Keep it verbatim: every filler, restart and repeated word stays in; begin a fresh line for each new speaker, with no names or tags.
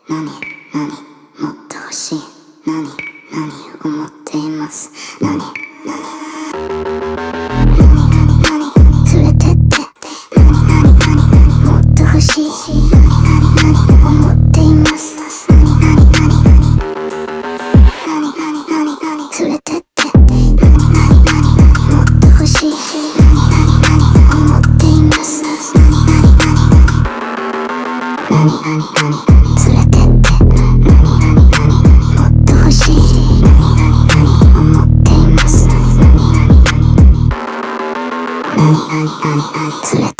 何何もっと欲しい。何何思っています。何何何何何連れてって何何何もっと欲しい。何何何思っています。何何何何何何何連れてって何何何もっと欲しい。何何何思っています。何何何何何何連れてって何何何もっと欲しい。何何何思っています。何何何何何何何連れて